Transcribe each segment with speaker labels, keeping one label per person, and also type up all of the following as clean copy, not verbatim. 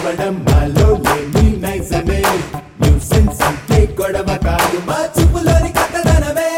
Speaker 1: నవ్వడం మాలో లేని నైజమే న్యూసెన్స్ అంటే గొడవ కాదు మా చూపులోని కథదనమే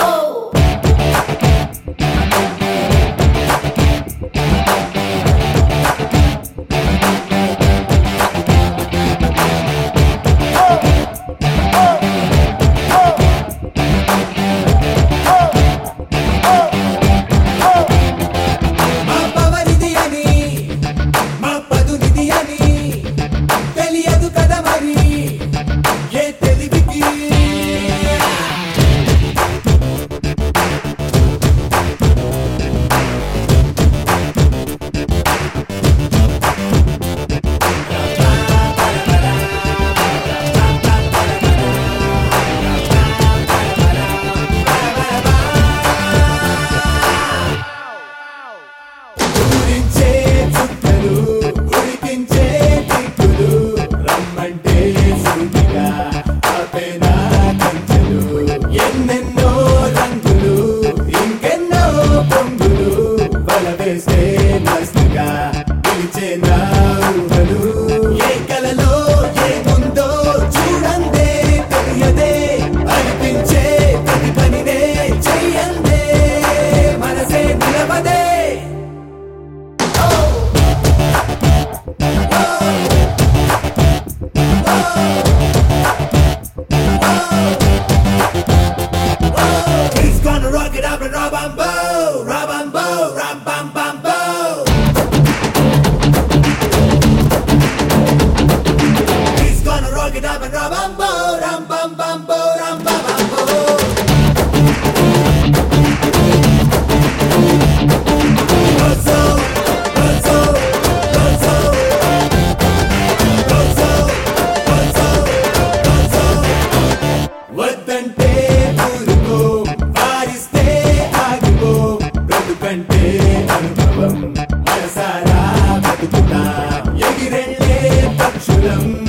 Speaker 1: ఎన్నెన్నో రంగులు ఇంకెన్నో పొంగులు బలవేస్తే మస్తుగా పిలిచే నా ఊహలు ఏ కలలో ఏముందో చూడందే తెలియదే అనిపించే ప్రతి పనినే చెయ్యందే మనసే నిలవదే Rock it up and rabambo, rabambo, ram bam bam bo. He's gonna rock it up and rabambo, ram bam bam bo, ram bam bam bo. Gozo, gozo, gozo, gozo, gozo, gozo. వద్దంటే ఊరుకో కంటే అనుభవం మనసారా బతుకుతా ఎగిరెళ్ళే పక్షులం